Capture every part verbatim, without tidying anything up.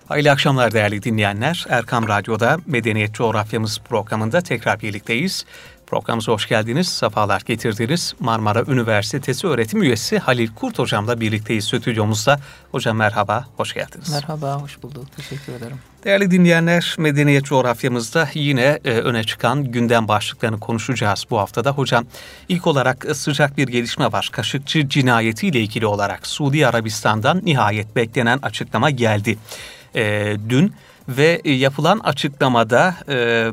Hayırlı akşamlar değerli dinleyenler. Erkam Radyo'da Medeniyet Coğrafyamız programında tekrar birlikteyiz. Programımıza hoş geldiniz, sefalar getirdiniz. Marmara Üniversitesi öğretim üyesi Halil Kurt hocamla birlikteyiz stüdyomuzda. Hocam merhaba, hoş geldiniz. Merhaba, hoş bulduk. Teşekkür ederim. Değerli dinleyenler, Medeniyet Coğrafyamızda yine e, öne çıkan gündem başlıklarını konuşacağız bu haftada. Hocam, ilk olarak sıcak bir gelişme var. Kaşıkçı cinayetiyle ilgili olarak Suudi Arabistan'dan nihayet beklenen açıklama geldi e, dün. Ve yapılan açıklamada e,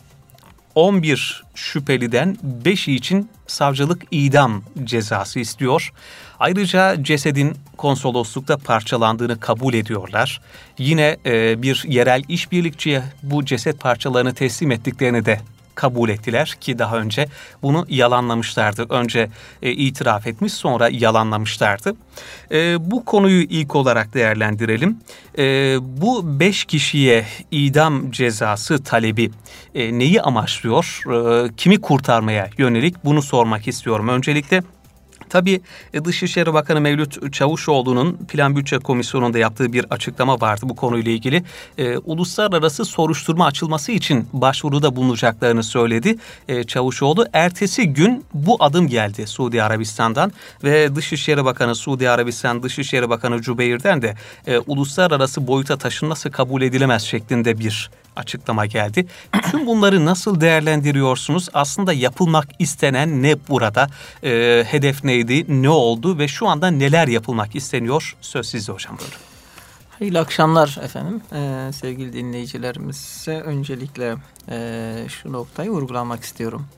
on bir şüpheliden beşi için savcılık idam cezası istiyor. Ayrıca cesedin konsoloslukta parçalandığını kabul ediyorlar. Yine e, bir yerel işbirlikçiye bu ceset parçalarını teslim ettiklerini de kabul ettiler ki daha önce bunu yalanlamışlardı. Önce e, itiraf etmiş, sonra yalanlamışlardı. E, bu konuyu ilk olarak değerlendirelim. E, bu beş kişiye idam cezası talebi e, neyi amaçlıyor? E, kimi kurtarmaya yönelik? Bunu sormak istiyorum. Öncelikle tabii Dışişleri Bakanı Mevlüt Çavuşoğlu'nun Plan Bütçe Komisyonu'nda yaptığı bir açıklama vardı bu konuyla ilgili. E, uluslararası soruşturma açılması için başvuruda bulunacaklarını söyledi e, Çavuşoğlu. Ertesi gün bu adım geldi Suudi Arabistan'dan ve Dışişleri Bakanı Suudi Arabistan Dışişleri Bakanı Cübeyr'den de e, uluslararası boyuta taşınması kabul edilemez şeklinde bir açıklama geldi. Tüm bunları nasıl değerlendiriyorsunuz? Aslında yapılmak istenen ne burada? E, hedef neydi? Ne oldu? Ve şu anda neler yapılmak isteniyor? Söz sizde hocam. Böyle. Hayırlı akşamlar efendim. Ee, sevgili dinleyicilerimize öncelikle e, şu noktayı vurgulamak istiyorum.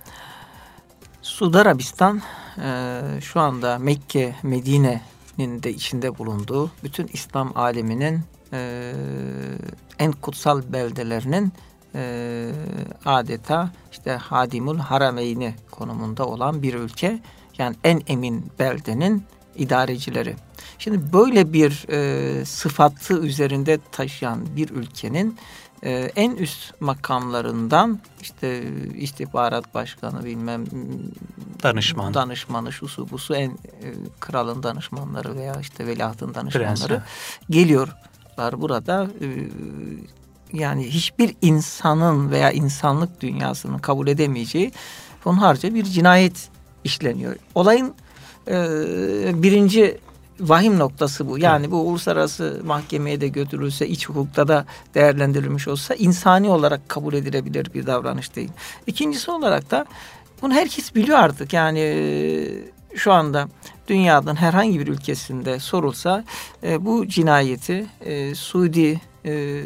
Suudi Arabistan e, şu anda Mekke, Medine'nin de içinde bulunduğu bütün İslam aleminin e, en kutsal beldelerinin e, adeta işte Hadimul Harameyni konumunda olan bir ülke. Yani en emin beldenin idarecileri. Şimdi böyle bir e, sıfatı üzerinde taşıyan bir ülkenin e, en üst makamlarından işte istihbarat başkanı bilmem danışman, danışmanı şusu busu en e, kralın danışmanları veya işte veliahtın danışmanları Prens. geliyorlar burada. E, yani hiçbir insanın veya insanlık dünyasının kabul edemeyeceği hunharca bir cinayet işleniyor. Olayın e, birinci vahim noktası bu. Yani bu uluslararası mahkemeye de götürülse, iç hukukta da değerlendirilmiş olsa insani olarak kabul edilebilir bir davranış değil. İkincisi olarak da bunu herkes biliyor artık. Yani e, şu anda dünyanın herhangi bir ülkesinde sorulsa e, bu cinayeti e, Suudi e,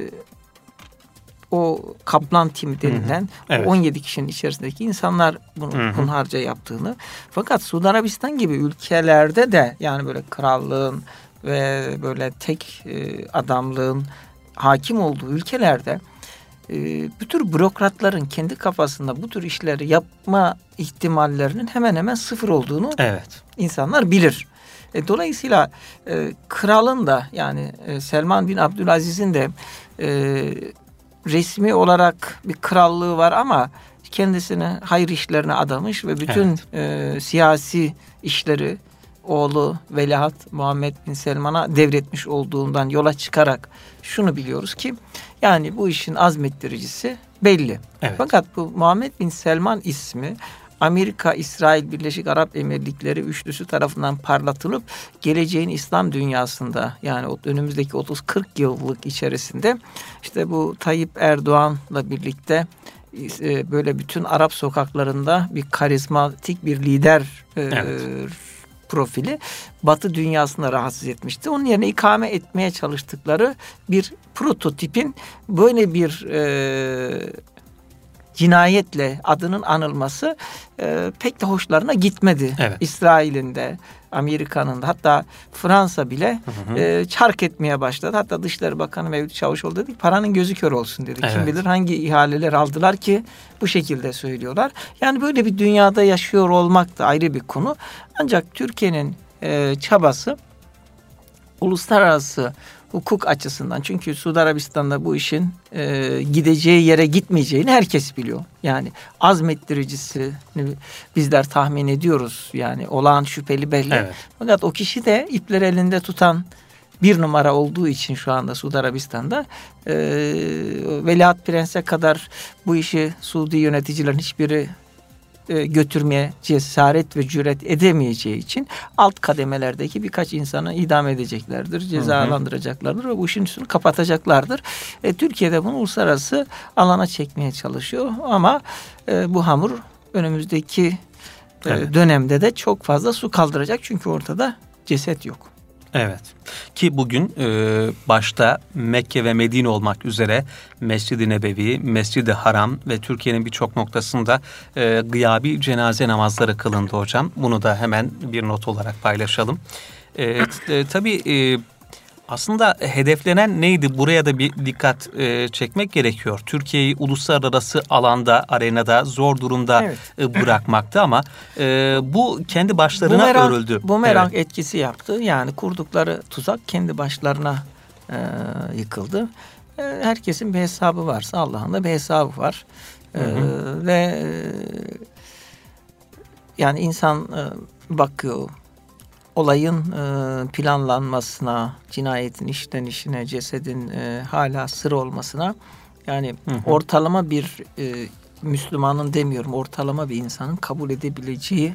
o Kaplan timi denilen evet. on yedi kişinin içerisindeki insanlar bunu hı hı. hunharca yaptığını. Fakat Suudi Arabistan gibi ülkelerde de yani böyle krallığın ve böyle tek e, adamlığın hakim olduğu ülkelerde e, bu tür bürokratların kendi kafasında bu tür işleri yapma ihtimallerinin hemen hemen sıfır olduğunu evet. insanlar bilir. E, dolayısıyla e, kralın da yani e, Selman bin Abdülaziz'in de e, resmi olarak bir krallığı var ama kendisini hayır işlerine adamış ve bütün evet. e, siyasi işleri oğlu Veliaht Muhammed bin Selman'a devretmiş olduğundan yola çıkarak şunu biliyoruz ki yani bu işin azmettiricisi belli. Evet. Fakat bu Muhammed bin Selman ismi Amerika, İsrail, Birleşik Arap Emirlikleri üçlüsü tarafından parlatılıp geleceğin İslam dünyasında yani önümüzdeki otuz kırk yıllık içerisinde işte bu Tayyip Erdoğan'la birlikte böyle bütün Arap sokaklarında bir karizmatik bir lider evet. profili Batı dünyasında rahatsız etmişti. Onun yerine ikame etmeye çalıştıkları bir prototipin böyle bir e, cinayetle adının anılması e, pek de hoşlarına gitmedi. Evet. İsrail'in de, Amerika'nın da hatta Fransa bile hı hı. E, çark etmeye başladı. Hatta Dışişleri Bakanı Mevlüt Çavuşoğlu dedi paranın gözü kör olsun dedi. Evet. Kim bilir hangi ihaleler aldılar ki bu şekilde söylüyorlar. Yani böyle bir dünyada yaşıyor olmak da ayrı bir konu. Ancak Türkiye'nin e, çabası uluslararası hukuk açısından çünkü Suudi Arabistan'da bu işin e, gideceği yere gitmeyeceğini herkes biliyor. Yani azmettiricisini bizler tahmin ediyoruz. Yani olağan şüpheli belli. Evet. Fakat o kişi de ipleri elinde tutan bir numara olduğu için şu anda Suudi Arabistan'da e, Veliaht Prens'e kadar bu işi Suudi yöneticilerin hiçbiri e, götürmeye cesaret ve cüret edemeyeceği için alt kademelerdeki birkaç insanı idam edeceklerdir, cezalandıracaklardır ve bu işin üstünü kapatacaklardır. E, Türkiye'de bunu uluslararası alana çekmeye çalışıyor ama e, bu hamur önümüzdeki evet. dönemde de çok fazla su kaldıracak çünkü ortada ceset yok. Evet ki bugün e, başta Mekke ve Medine olmak üzere Mescid-i Nebevi, Mescid-i Haram ve Türkiye'nin birçok noktasında e, gıyabi cenaze namazları kılındı hocam. Bunu da hemen bir not olarak paylaşalım. E, e, tabii e, aslında hedeflenen neydi? Buraya da bir dikkat e, çekmek gerekiyor. Türkiye'yi uluslararası alanda, arenada zor durumda evet. e, bırakmaktı ama e, bu kendi başlarına bumerang, örüldü. Bumerang evet. etkisi yaptı. Yani kurdukları tuzak kendi başlarına e, yıkıldı. E, herkesin bir hesabı varsa Allah'ın da bir hesabı var. E, hı hı. Ve e, yani insan e, bakıyor. Olayın e, planlanmasına, cinayetin işlenişine, cesedin e, hala sır olmasına yani hı hı. ortalama bir e, Müslümanın demiyorum, ortalama bir insanın kabul edebileceği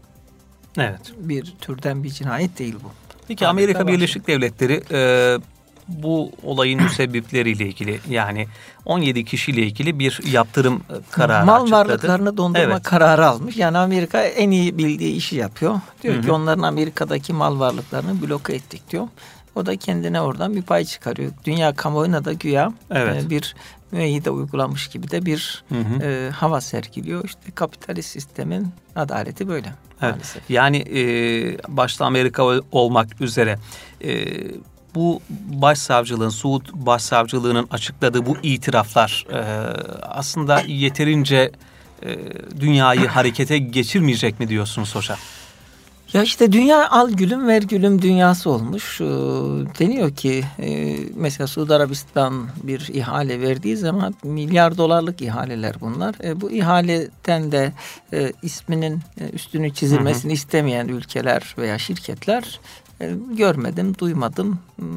evet. bir türden bir cinayet değil bu. Peki Amerika Birleşik Devletleri e, bu olayın müsebbipleriyle ilgili yani on yedi kişiyle ilgili bir yaptırım kararı Mal açıkladı. Mal varlıklarını dondurma evet. kararı almış. Yani Amerika en iyi bildiği işi yapıyor. Diyor Hı-hı. ki onların Amerika'daki mal varlıklarını bloke ettik diyor. O da kendine oradan bir pay çıkarıyor. Dünya kamuoyuna da güya evet. e, bir müeyyide uygulamış gibi de bir e, hava sergiliyor. İşte kapitalist sistemin adaleti böyle. Evet. Maalesef. Yani e, başta Amerika olmak üzere e, bu başsavcılığın, Suud Başsavcılığı'nın açıkladığı bu itiraflar e, aslında yeterince e, dünyayı harekete geçirmeyecek mi diyorsunuz hocam? Ya işte dünya al gülüm ver gülüm dünyası olmuş. Ee, deniyor ki e, mesela Suudi Arabistan bir ihale verdiği zaman milyar dolarlık ihaleler bunlar. E, bu ihaleden de e, isminin e, üstünü çizilmesini hı hı. istemeyen ülkeler veya şirketler e, görmedim, duymadım.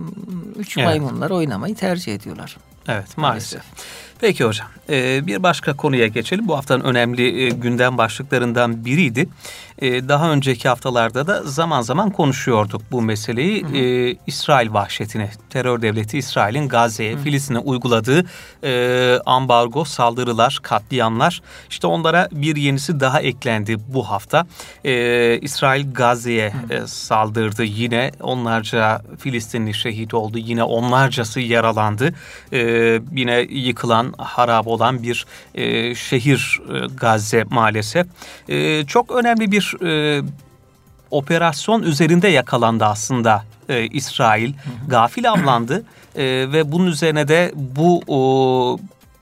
Üç evet. maymunları oynamayı tercih ediyorlar. Evet maalesef. maalesef. Peki hocam e, bir başka konuya geçelim. Bu haftanın önemli e, gündem başlıklarından biriydi. E, daha önceki haftalarda da zaman zaman konuşuyorduk bu meseleyi. E, İsrail vahşetini, terör devleti İsrail'in Gazze'ye, Filistin'e uyguladığı e, ambargo, saldırılar, katliamlar. İşte onlara bir yenisi daha eklendi bu hafta. E, İsrail Gazze'ye e, saldırdı. Yine onlarca Filistinli şehit oldu. Yine onlarcası yaralandı. E, yine yıkılan, harap olan bir e, şehir e, Gazze maalesef. E, çok önemli bir e, operasyon üzerinde yakalandı aslında e, İsrail. Hı hı. Gafil avlandı e, ve bunun üzerine de bu o,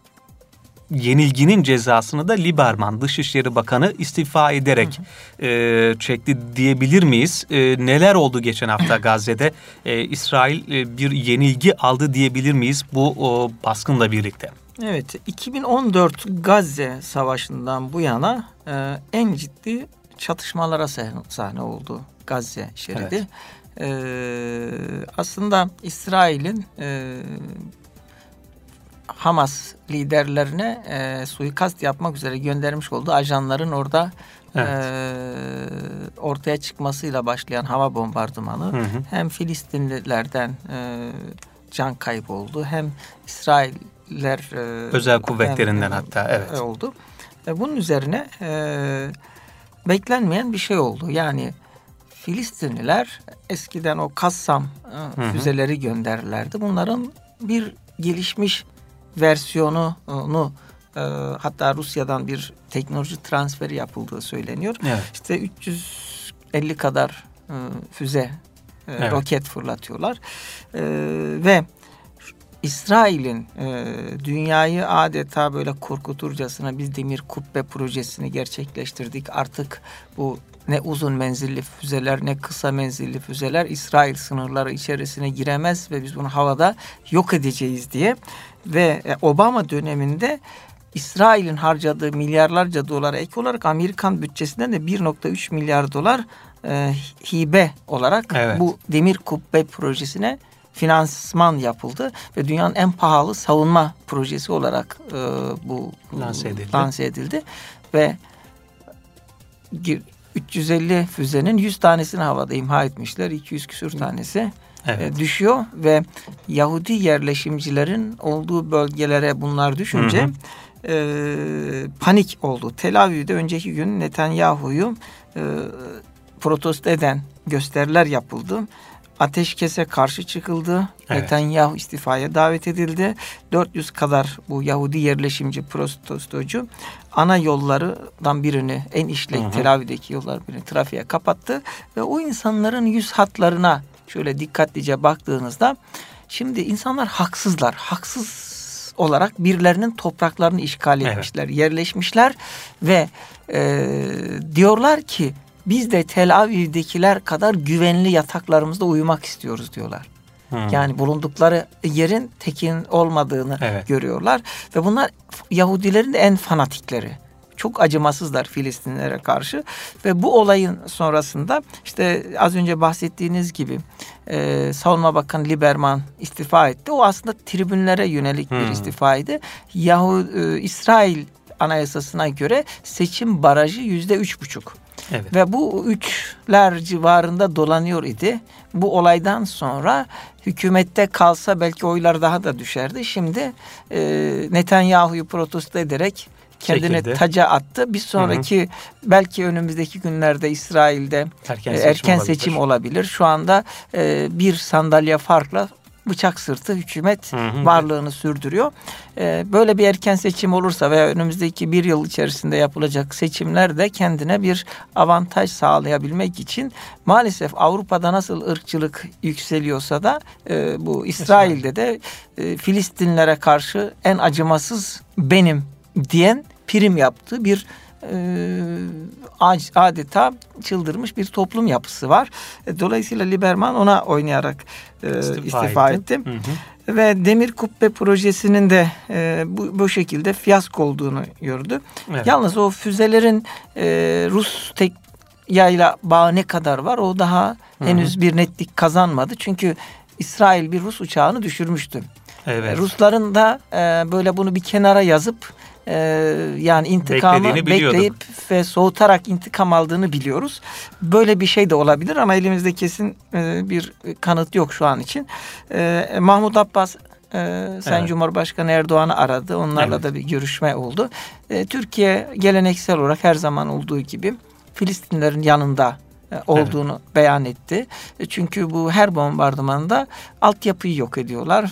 yenilginin cezasını da Lieberman, Dışişleri Bakanı istifa ederek hı hı. E, çekti diyebilir miyiz? E, neler oldu geçen hafta Gazze'de? E, İsrail e, bir yenilgi aldı diyebilir miyiz bu o, baskınla birlikte? Evet, iki bin on dört Gazze Savaşı'ndan bu yana e, en ciddi çatışmalara sahne oldu Gazze şeridi. Evet. E, aslında İsrail'in e, Hamas liderlerine e, suikast yapmak üzere göndermiş olduğu ajanların orada evet. e, ortaya çıkmasıyla başlayan hava bombardımanı hı hı. hem Filistinlilerden e, can kaybı oldu hem İsrail e, özel kuvvetlerinden hem, hatta evet oldu. E, bunun üzerine e, beklenmeyen bir şey oldu. Yani Filistinliler eskiden o Kassam e, füzeleri gönderirlerdi. Bunların bir gelişmiş versiyonunu e, hatta Rusya'dan bir teknoloji transferi yapıldığı söyleniyor. Evet. İşte üç yüz elli kadar e, füze, e, evet. roket fırlatıyorlar e, ve İsrail'in e, dünyayı adeta böyle korkuturcasına biz demir kubbe projesini gerçekleştirdik. Artık bu ne uzun menzilli füzeler ne kısa menzilli füzeler İsrail sınırları içerisine giremez ve biz bunu havada yok edeceğiz diye. Ve Obama döneminde İsrail'in harcadığı milyarlarca dolara ek olarak Amerikan bütçesinden de bir virgül üç milyar dolar e, hibe olarak evet. bu demir kubbe projesine finansman yapıldı ve dünyanın en pahalı savunma projesi olarak e, bu lanse edildi. lanse edildi ve üç yüz elli füzenin yüz tanesini havada imha etmişler. iki yüz küsur tanesi evet. e, düşüyor ve Yahudi yerleşimcilerin olduğu bölgelere bunlar düşünce hı hı. E, panik oldu. Tel Aviv'de önceki gün Netanyahu'yu e, protesto eden gösteriler yapıldı. Ateşkese karşı çıkıldı. Evet. Netanyahu istifaya davet edildi. dört yüz kadar bu Yahudi yerleşimci protestocu ana yollardan birini, en işlek hı hı. Tel Aviv'deki yollar birini trafiğe kapattı. Ve o insanların yüz hatlarına şöyle dikkatlice baktığınızda şimdi insanlar haksızlar. Haksız olarak birilerinin topraklarını işgal etmişler, evet. yerleşmişler ve e, diyorlar ki biz de Tel Aviv'dekiler kadar güvenli yataklarımızda uyumak istiyoruz diyorlar. Hmm. Yani bulundukları yerin tekin olmadığını evet. görüyorlar. Ve bunlar Yahudilerin de en fanatikleri. Çok acımasızlar Filistinlere karşı. Ve bu olayın sonrasında işte az önce bahsettiğiniz gibi e, Savunma Bakanı Lieberman istifa etti. O aslında tribünlere yönelik hmm. bir istifaydı. Yahu e, İsrail Anayasasına göre seçim barajı yüzde üç buçuk. Evet. Ve bu üçler civarında dolanıyor idi. Bu olaydan sonra hükümette kalsa belki oylar daha da düşerdi. Şimdi e, Netanyahu'yu protesto ederek kendini Çekildi. taca attı. Bir sonraki hı hı. belki önümüzdeki günlerde İsrail'de erken, e, seçim, erken olabilir. seçim olabilir. Şu anda e, bir sandalye farkla bıçak sırtı hükümet hı hı. varlığını sürdürüyor. Ee, böyle bir erken seçim olursa veya önümüzdeki bir yıl içerisinde yapılacak seçimlerde kendine bir avantaj sağlayabilmek için maalesef Avrupa'da nasıl ırkçılık yükseliyorsa da e, bu İsrail'de de e, Filistinlere karşı en acımasız benim diyen prim yaptığı bir e, adeta çıldırmış bir toplum yapısı var. Dolayısıyla Lieberman ona oynayarak e, istifa, istifa etti. etti. Hı hı. Ve Demir Kubbe projesinin de e, bu, bu şekilde fiyasko olduğunu gördü. Evet. Yalnız o füzelerin e, Rus tek yayla bağı ne kadar var o daha hı hı. henüz bir netlik kazanmadı. Çünkü İsrail bir Rus uçağını düşürmüştü. Evet. Rusların da e, böyle bunu bir kenara yazıp Ee, yani intikamı bekleyip ve soğutarak intikam aldığını biliyoruz. Böyle bir şey de olabilir ama elimizde kesin e, bir kanıt yok şu an için. E, Mahmut Abbas e, Sayın evet. Cumhurbaşkanı Erdoğan'ı aradı. Onlarla evet. da bir görüşme oldu. E, Türkiye geleneksel olarak her zaman olduğu gibi Filistinlerin yanında olduğunu evet. beyan etti. Çünkü bu her bombardımanda altyapıyı yok ediyorlar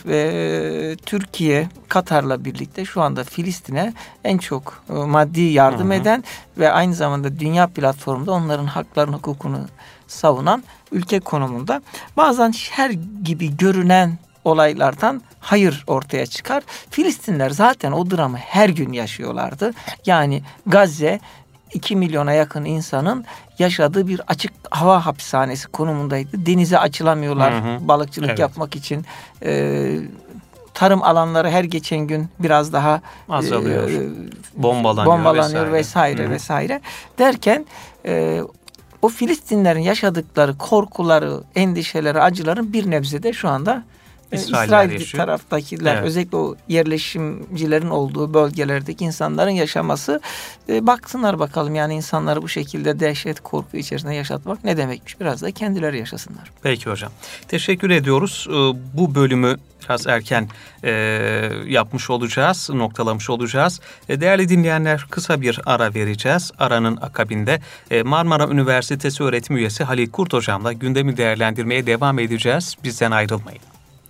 ve Türkiye Katar'la birlikte şu anda Filistin'e en çok maddi yardım hı hı. eden ve aynı zamanda dünya platformunda onların haklarını, hukukunu savunan ülke konumunda. Bazen şer gibi görünen olaylardan hayır ortaya çıkar. Filistinler zaten o dramı her gün yaşıyorlardı. Yani Gazze iki milyona yakın insanın yaşadığı bir açık hava hapishanesi konumundaydı. Denize açılamıyorlar hı hı. balıkçılık evet. yapmak için. Ee, tarım alanları her geçen gün biraz daha azalıyor. E, bombalanıyor, bombalanıyor vesaire vesaire, hı hı. vesaire. Derken e, o Filistinlerin yaşadıkları korkuları, endişeleri, acıların bir nebzede şu anda İsrail, İsrail taraftakiler evet. özellikle o yerleşimcilerin olduğu bölgelerdeki insanların yaşaması e, baksınlar bakalım yani insanları bu şekilde dehşet korku içerisinde yaşatmak ne demekmiş biraz da kendileri yaşasınlar. Peki hocam teşekkür ediyoruz bu bölümü biraz erken e, yapmış olacağız, noktalamış olacağız. E, değerli dinleyenler kısa bir ara vereceğiz. Aranın akabinde e, Marmara Üniversitesi öğretim üyesi Halil Kurt hocamla gündemi değerlendirmeye devam edeceğiz. Bizden ayrılmayın.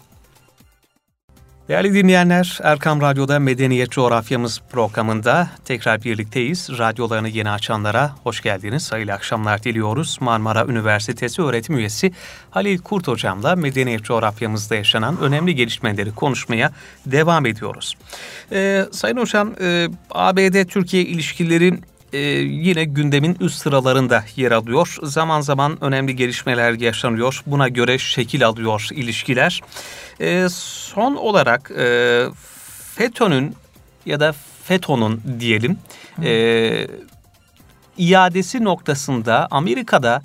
Değerli dinleyenler, Erkam Radyo'da Medeniyet Coğrafyamız programında tekrar birlikteyiz. Radyolarını yeni açanlara hoş geldiniz. Hayırlı akşamlar diliyoruz. Marmara Üniversitesi öğretim üyesi Halil Kurt hocamla Medeniyet Coğrafyamızda yaşanan önemli gelişmeleri konuşmaya devam ediyoruz. Ee, Sayın hocam, e, A B D-Türkiye ilişkileri Ee, yine gündemin üst sıralarında yer alıyor. Zaman zaman önemli gelişmeler yaşanıyor. Buna göre şekil alıyor ilişkiler. Ee, son olarak e, FETÖ'nün ya da FETÖ'nün diyelim e, iadesi noktasında Amerika'da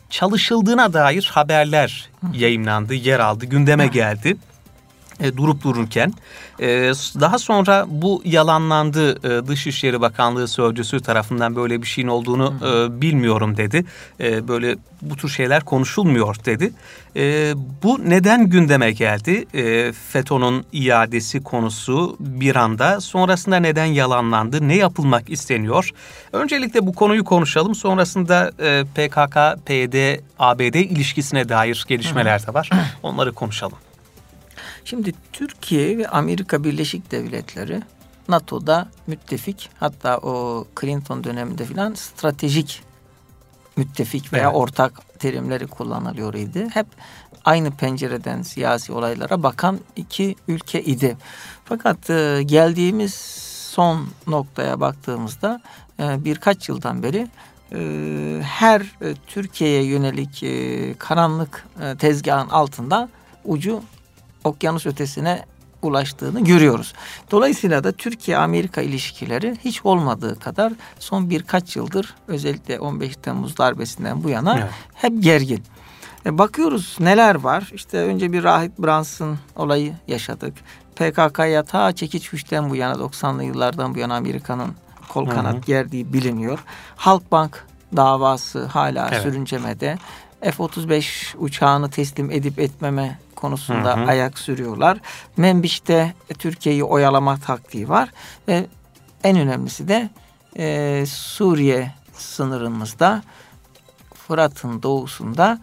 çalışıldığına dair haberler yayımlandı, yer aldı, gündeme geldi. E, durup dururken e, daha sonra bu yalanlandı. E, Dışişleri Bakanlığı sözcüsü tarafından böyle bir şeyin olduğunu e, bilmiyorum dedi. E, böyle bu tür şeyler konuşulmuyor dedi. E, bu neden gündeme geldi? E, FETÖ'nün iadesi konusu bir anda, sonrasında neden yalanlandı? Ne yapılmak isteniyor? Öncelikle bu konuyu konuşalım. Sonrasında e, P K K P Y D A B D ilişkisine dair gelişmeler de var. Onları konuşalım. Şimdi Türkiye ve Amerika Birleşik Devletleri NATO'da müttefik, hatta o Clinton döneminde filan stratejik müttefik veya evet. ortak terimleri kullanılıyor idi. Hep aynı pencereden siyasi olaylara bakan iki ülke idi. Fakat e, geldiğimiz son noktaya baktığımızda e, birkaç yıldan beri e, her e, Türkiye'ye yönelik e, karanlık e, tezgahın altında ucu okyanus ötesine ulaştığını görüyoruz. Dolayısıyla da Türkiye-Amerika ilişkileri hiç olmadığı kadar son birkaç yıldır, özellikle on beş Temmuz darbesinden bu yana evet. hep gergin. E bakıyoruz neler var. İşte önce bir Rahip Brunson olayı yaşadık. P K K'ya ta çekiç güçten bu yana, doksanlı yıllardan bu yana Amerika'nın kol kanat hı hı. gerdiği biliniyor. Halkbank davası hala evet. sürüncemede. F otuz beş uçağını teslim edip etmeme konusunda hı hı. ayak sürüyorlar. Menbiş'te Türkiye'yi oyalama taktiği var ve en önemlisi de e, Suriye sınırımızda, Fırat'ın doğusunda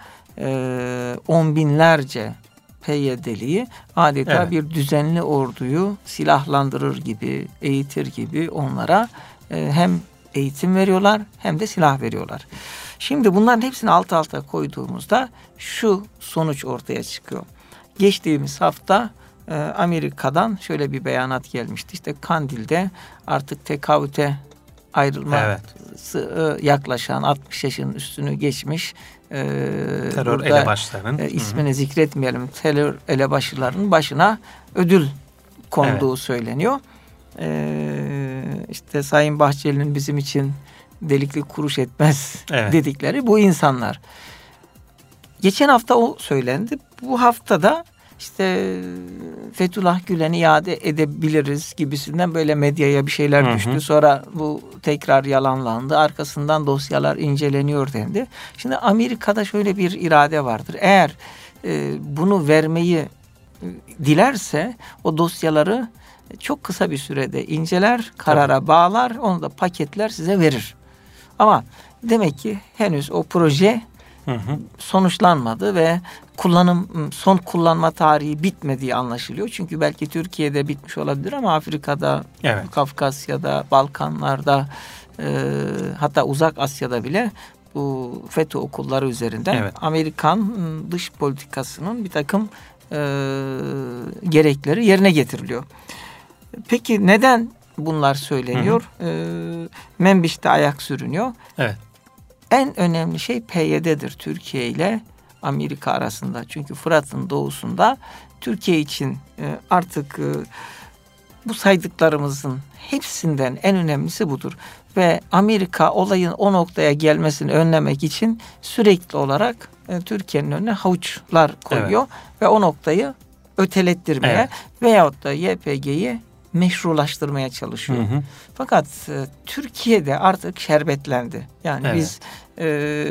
e, on binlerce P Y D'liyi adeta evet. bir düzenli orduyu silahlandırır gibi, eğitir gibi onlara e, hem eğitim veriyorlar hem de silah veriyorlar. Şimdi bunların hepsini alt alta koyduğumuzda şu sonuç ortaya çıkıyor. Geçtiğimiz hafta e, Amerika'dan şöyle bir beyanat gelmişti. İşte Kandil'de artık tekavüte ayrılma evet. e, yaklaşan altmış yaşının üstünü geçmiş e, terör elebaşlarının e, ismini Hı. zikretmeyelim, terör elebaşılarının başına ödül konduğu evet. söyleniyor. E, işte Sayın Bahçeli'nin bizim için delikli kuruş etmez evet. dedikleri bu insanlar. Geçen hafta o söylendi. Bu haftada işte Fethullah Gülen'i iade edebiliriz gibisinden böyle medyaya bir şeyler hı hı. düştü. Sonra bu tekrar yalanlandı. Arkasından dosyalar inceleniyor dendi. Şimdi Amerika'da şöyle bir irade vardır. Eğer e, bunu vermeyi dilerse o dosyaları çok kısa bir sürede inceler, karara Tabii. bağlar, onu da paketler, size verir. Ama demek ki henüz o proje Hı hı. sonuçlanmadı ve kullanım son kullanma tarihi bitmediği anlaşılıyor. Çünkü belki Türkiye'de bitmiş olabilir ama Afrika'da, evet. Kafkasya'da, Balkanlar'da e, hatta Uzak Asya'da bile bu FETÖ okulları üzerinden evet. Amerikan dış politikasının bir takım e, gerekleri yerine getiriliyor. Peki neden bunlar söyleniyor? Hı hı. E, Menbiş'te ayak sürünüyor. Evet. En önemli şey P Y D'dir Türkiye ile Amerika arasında. Çünkü Fırat'ın doğusunda Türkiye için artık bu saydıklarımızın hepsinden en önemlisi budur. Ve Amerika olayın o noktaya gelmesini önlemek için sürekli olarak Türkiye'nin önüne havuçlar koyuyor. Evet. Ve o noktayı ötelettirmeye evet. veyahut da Y P G'yi meşrulaştırmaya çalışıyor. Hı hı. Fakat e, Türkiye'de artık şerbetlendi. Yani evet. biz e,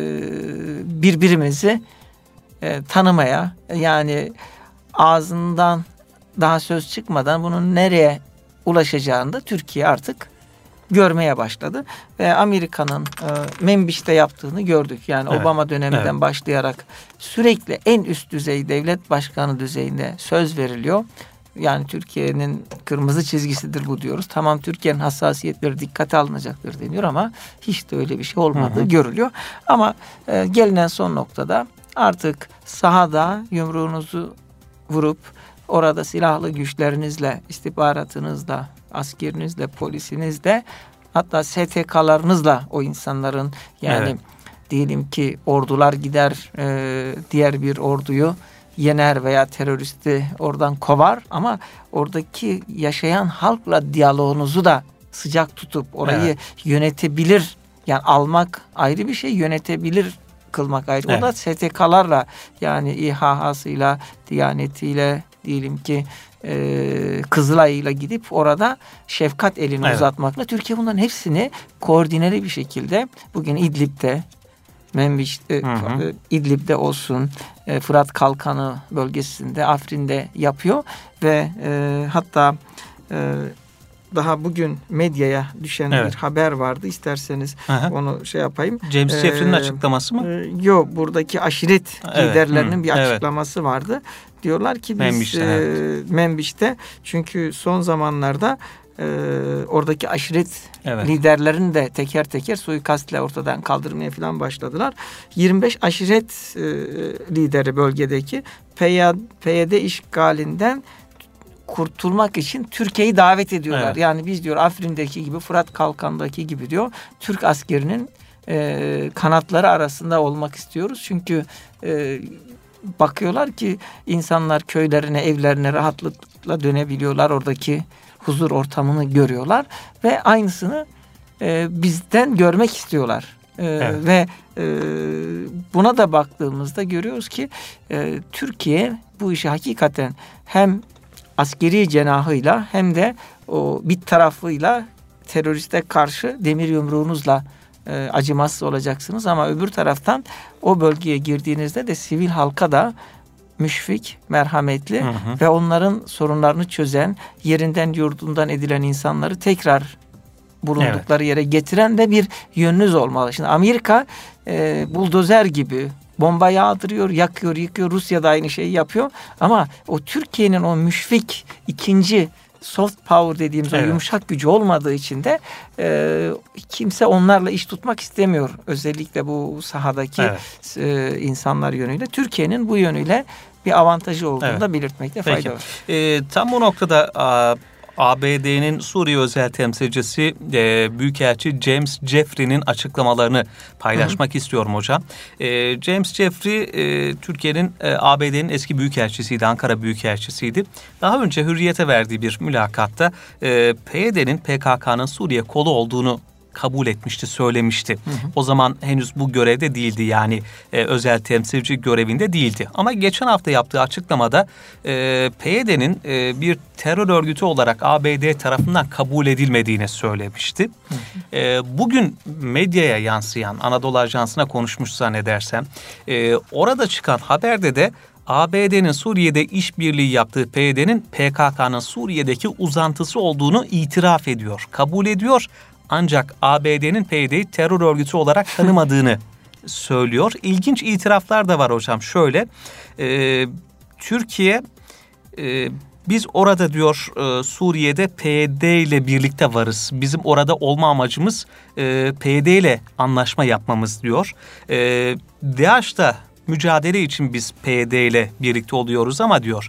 birbirimizi e, tanımaya, yani ağzından daha söz çıkmadan bunun nereye ulaşacağını da Türkiye artık görmeye başladı. Ve Amerika'nın e, Menbiş'te yaptığını gördük. Yani evet. Obama döneminden evet. başlayarak sürekli en üst düzey devlet başkanı düzeyinde söz veriliyor. Yani Türkiye'nin kırmızı çizgisidir bu diyoruz. Tamam, Türkiye'nin hassasiyetleri dikkate alınacaktır deniyor ama hiç de öyle bir şey olmadığı hı hı. görülüyor. Ama e, gelinen son noktada artık sahada yumruğunuzu vurup orada silahlı güçlerinizle, istihbaratınızla, askerinizle, polisinizle, hatta S T K'larınızla o insanların, yani evet. diyelim ki ordular gider e, diğer bir orduyu yener veya teröristi oradan kovar ama oradaki yaşayan halkla diyaloğunuzu da sıcak tutup orayı evet. yönetebilir, yani almak ayrı bir şey, yönetebilir kılmak ayrı. Evet. O da S T K'larla yani İHH'sıyla, Diyanetiyle diyelim ki e, Kızılay'ıyla gidip orada şefkat elini evet. uzatmakla Türkiye bunların hepsini koordineli bir şekilde bugün İdlib'de, Menbiş, e, hı hı. İdlib'de olsun, e, Fırat Kalkanı bölgesinde, Afrin'de yapıyor ve e, hatta e, daha bugün medyaya düşen evet. bir haber vardı. İsterseniz Aha. onu şey yapayım. James ee, Jeffrey'nin açıklaması mı? E, yok, buradaki aşiret evet. liderlerinin Hı. bir açıklaması evet. vardı. Diyorlar ki biz Menbiş'te, e, evet. Menbiş'te çünkü son zamanlarda e, oradaki aşiret evet. liderlerini de teker teker suikastle ortadan kaldırmaya falan başladılar. yirmi beş aşiret e, lideri bölgedeki P Y D işgalinden kurtulmak için Türkiye'yi davet ediyorlar. Evet. Yani biz diyor Afrin'deki gibi, Fırat Kalkan'daki gibi diyor Türk askerinin e, kanatları arasında olmak istiyoruz. Çünkü e, bakıyorlar ki insanlar köylerine, evlerine rahatlıkla dönebiliyorlar. Oradaki huzur ortamını görüyorlar ve aynısını e, bizden görmek istiyorlar. E, evet. Ve e, buna da baktığımızda görüyoruz ki e, Türkiye bu işi hakikaten hem askeri cenahıyla hem de o bir tarafıyla teröriste karşı demir yumruğunuzla e, acımasız olacaksınız ama öbür taraftan o bölgeye girdiğinizde de sivil halka da müşfik, merhametli hı hı. ve onların sorunlarını çözen, yerinden yurdundan edilen insanları tekrar bulundukları evet. yere getiren de bir yönünüz olmalı. Şimdi Amerika e, buldozer gibi bomba yağdırıyor, yakıyor, yıkıyor. Rusya da aynı şeyi yapıyor. Ama o Türkiye'nin o müşfik ikinci soft power dediğimiz evet. o yumuşak gücü olmadığı için de e, kimse onlarla iş tutmak istemiyor. Özellikle bu sahadaki evet. e, insanlar yönüyle. Türkiye'nin bu yönüyle bir avantajı olduğunu evet. da belirtmekte fayda Peki. var. E, tam bu noktada a, A B D'nin Suriye özel temsilcisi e, Büyükelçi James Jeffrey'nin açıklamalarını paylaşmak Hı-hı. istiyorum hocam. E, James Jeffrey e, Türkiye'nin e, A B D'nin eski büyükelçisiydi, Ankara büyükelçisiydi. Daha önce Hürriyet'e verdiği bir mülakatta e, P Y D'nin P K K'nın Suriye kolu olduğunu kabul etmişti, söylemişti. Hı hı. O zaman henüz bu görevde değildi, yani e, özel temsilci görevinde değildi. Ama geçen hafta yaptığı açıklamada e, P Y D'nin e, bir terör örgütü olarak A B D tarafından kabul edilmediğini söylemişti. Hı hı. E, bugün medyaya yansıyan, Anadolu Ajansı'na konuşmuş zannedersem, e, orada çıkan haberde de A B D'nin Suriye'de işbirliği yaptığı P Y D'nin P K K'nın Suriye'deki uzantısı olduğunu itiraf ediyor, kabul ediyor. Ancak A B D'nin P Y D'yi terör örgütü olarak tanımadığını söylüyor. İlginç itiraflar da var hocam. Şöyle, e, Türkiye e, biz orada diyor e, Suriye'de P Y D ile birlikte varız. Bizim orada olma amacımız e, P Y D ile anlaşma yapmamız diyor. E, DAEŞ'ta mücadele için biz P Y D ile birlikte oluyoruz ama diyor,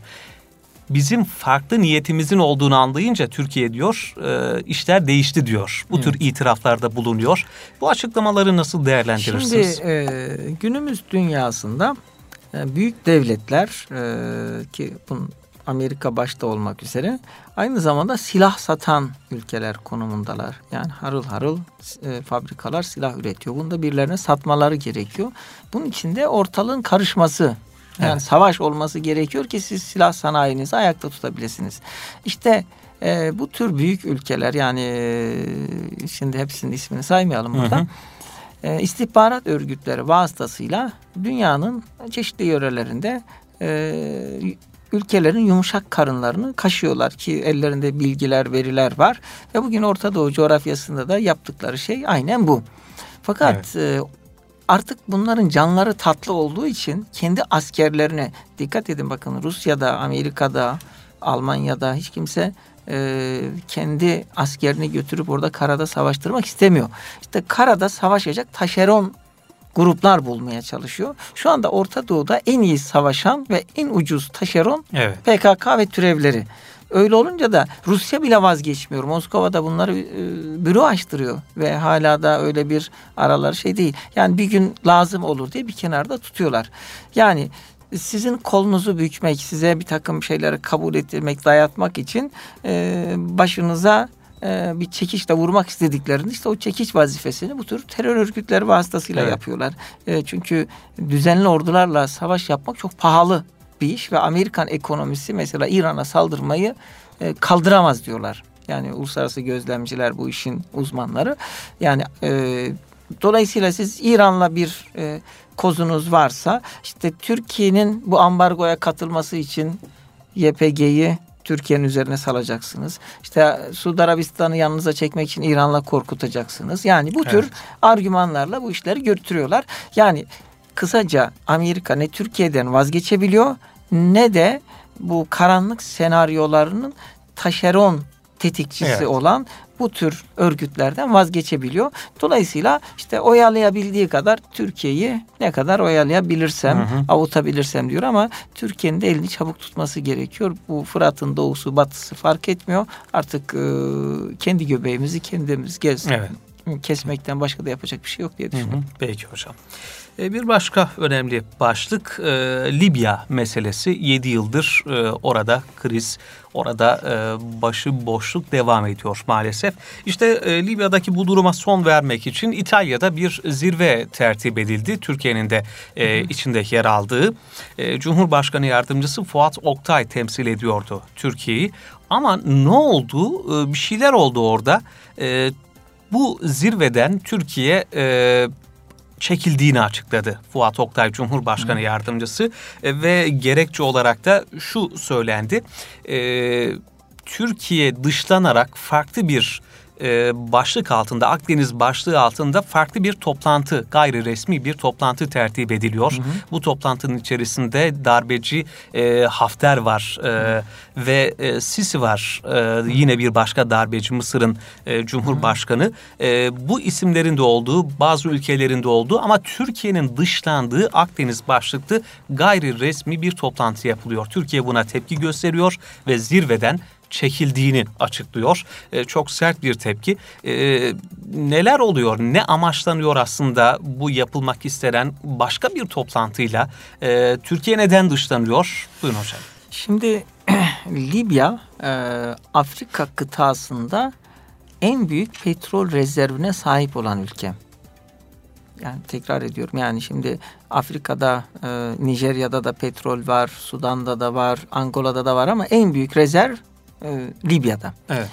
bizim farklı niyetimizin olduğunu anlayınca Türkiye diyor e, işler değişti diyor. Bu evet. tür itiraflarda bulunuyor. Bu açıklamaları nasıl değerlendirirsiniz? Şimdi e, günümüz dünyasında e, büyük devletler e, ki bunun Amerika başta olmak üzere aynı zamanda silah satan ülkeler konumundalar. Yani harıl harıl e, fabrikalar silah üretiyor. Bunu da birilerine satmaları gerekiyor. Bunun için de ortalığın karışması, yani evet. savaş olması gerekiyor ki siz silah sanayinizi ayakta tutabilirsiniz. İşte e, bu tür büyük ülkeler, yani e, şimdi hepsinin ismini saymayalım burada. Hı hı. E, istihbarat örgütleri vasıtasıyla dünyanın çeşitli yörelerinde e, ülkelerin yumuşak karınlarını kaşıyorlar ki ellerinde bilgiler, veriler var. Ve bugün Orta Doğu coğrafyasında da yaptıkları şey aynen bu. Fakat evet. e, artık bunların canları tatlı olduğu için kendi askerlerine dikkat edin, bakın Rusya'da, Amerika'da, Almanya'da hiç kimse e, kendi askerini götürüp orada karada savaştırmak istemiyor. İşte karada savaşacak taşeron gruplar bulmaya çalışıyor. Şu anda Orta Doğu'da en iyi savaşan ve en ucuz taşeron evet. P K K ve türevleri. Öyle olunca da Rusya bile vazgeçmiyor. Moskova'da bunları e, büro açtırıyor ve hala da öyle bir araları şey değil. Yani bir gün lazım olur diye bir kenarda tutuyorlar. Yani sizin kolunuzu bükmek, size bir takım şeyleri kabul ettirmek, dayatmak için e, başınıza e, bir çekiçle vurmak istediklerinde işte o çekiç vazifesini bu tür terör örgütleri vasıtasıyla evet. yapıyorlar. E, çünkü düzenli ordularla savaş yapmak çok pahalı bir iş ve Amerikan ekonomisi mesela İran'a saldırmayı e, kaldıramaz diyorlar. Yani uluslararası gözlemciler, bu işin uzmanları. Yani e, dolayısıyla siz İran'la bir e, kozunuz varsa işte Türkiye'nin bu ambargoya katılması için Y P G'yi Türkiye'nin üzerine salacaksınız. İşte Suudi Arabistan'ı yanınıza çekmek için İran'la korkutacaksınız. Yani bu tür evet. argümanlarla bu işleri götürüyorlar. Yani kısaca Amerika ne Türkiye'den vazgeçebiliyor ne de bu karanlık senaryolarının taşeron tetikçisi evet. olan bu tür örgütlerden vazgeçebiliyor. Dolayısıyla işte oyalayabildiği kadar Türkiye'yi ne kadar oyalayabilirsem, hı hı. avutabilirsem diyor ama Türkiye'nin de elini çabuk tutması gerekiyor. Bu Fırat'ın doğusu, batısı fark etmiyor. Artık e, kendi göbeğimizi kendimiz gez, evet. kesmekten başka da yapacak bir şey yok diye düşünüyorum. Hı hı. Peki hocam. Bir başka önemli başlık e, Libya meselesi. yedi yıldır e, orada kriz, orada e, başı boşluk devam ediyor maalesef. İşte e, Libya'daki bu duruma son vermek için İtalya'da bir zirve tertip edildi. Türkiye'nin de e, içinde yer aldığı. E, Cumhurbaşkanı Yardımcısı Fuat Oktay temsil ediyordu Türkiye'yi. Ama ne oldu? E, bir şeyler oldu orada. E, bu zirveden Türkiye E, çekildiğini açıkladı Fuat Oktay Cumhurbaşkanı Hı. Yardımcısı e, ve gerekçe olarak da şu söylendi. E, Türkiye dışlanarak farklı bir e, başlık altında, Akdeniz başlığı altında farklı bir toplantı, gayri resmi bir toplantı tertip ediliyor. Hı hı. Bu toplantının içerisinde darbeci e, Hafter var e, ve e, Sisi var. E, yine bir başka darbeci Mısır'ın e, Cumhurbaşkanı. E, bu isimlerin de olduğu, bazı ülkelerin de olduğu ama Türkiye'nin dışlandığı Akdeniz başlıklı gayri resmi bir toplantı yapılıyor. Türkiye buna tepki gösteriyor ve zirveden çekildiğini açıklıyor. Ee, çok sert bir tepki. Ee, neler oluyor? Ne amaçlanıyor aslında bu yapılmak istenen başka bir toplantıyla? Ee, Türkiye neden dışlanıyor? Buyurun hocam. Şimdi Libya e, Afrika kıtasında en büyük petrol rezervine sahip olan ülke. Yani tekrar ediyorum, yani şimdi Afrika'da, e, Nijerya'da da petrol var, Sudan'da da var, Angola'da da var ama en büyük rezerv e, Libya'da. Evet.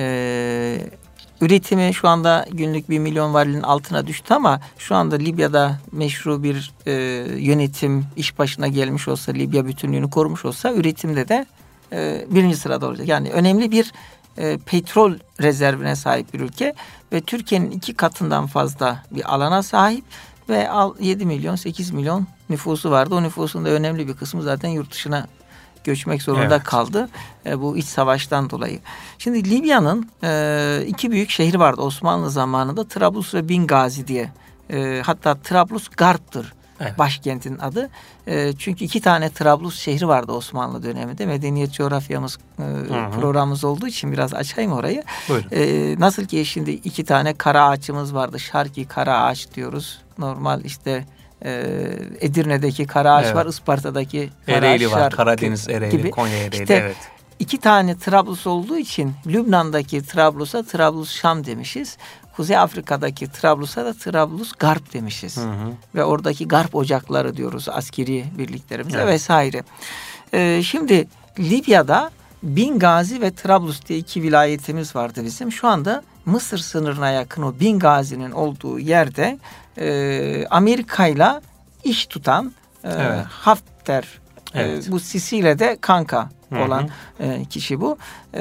E, üretimi şu anda günlük bir milyon varilin altına düştü ama şu anda Libya'da meşru bir e, yönetim iş başına gelmiş olsa, Libya bütünlüğünü korumuş olsa üretimde de e, birinci sırada olacak. Yani önemli bir e, petrol rezervine sahip bir ülke ve Türkiye'nin iki katından fazla bir alana sahip ve yedi milyon sekiz milyon nüfusu vardı. O nüfusun da önemli bir kısmı zaten yurt dışına göçmek zorunda evet. kaldı. E, bu iç savaştan dolayı. Şimdi Libya'nın e, iki büyük şehri vardı Osmanlı zamanında, Trablus ve Bingazi diye. E, hatta Trablus Garp'tır. Evet. Başkentin adı. E, çünkü iki tane Trablus şehri vardı Osmanlı döneminde. Medeniyet coğrafyamız e, programımız olduğu için biraz açayım orayı. E, nasıl ki şimdi iki tane kara ağaçımız vardı. Şarki kara ağaç diyoruz. Normal işte e, Edirne'deki kara ağaç evet. var. Isparta'daki kara Ereğli ağaç var. Karadeniz Ereğli, gibi. Konya Ereğli. İşte, evet. İki tane Trablus olduğu için Lübnan'daki Trablus'a Trablus Şam demişiz. Kuzey Afrika'daki Trablus'a da Trablus Garp demişiz. Hı hı. Ve oradaki Garp ocakları diyoruz askeri birliklerimize evet. vesaire. Ee, şimdi Libya'da Bingazi ve Trablus diye iki vilayetimiz vardı bizim. Şu anda Mısır sınırına yakın o Bingazi'nin olduğu yerde e, Amerika'yla iş tutan e, evet. Hafter, evet. e, bu Sisi ile de kanka olan hı hı. E, kişi bu. E,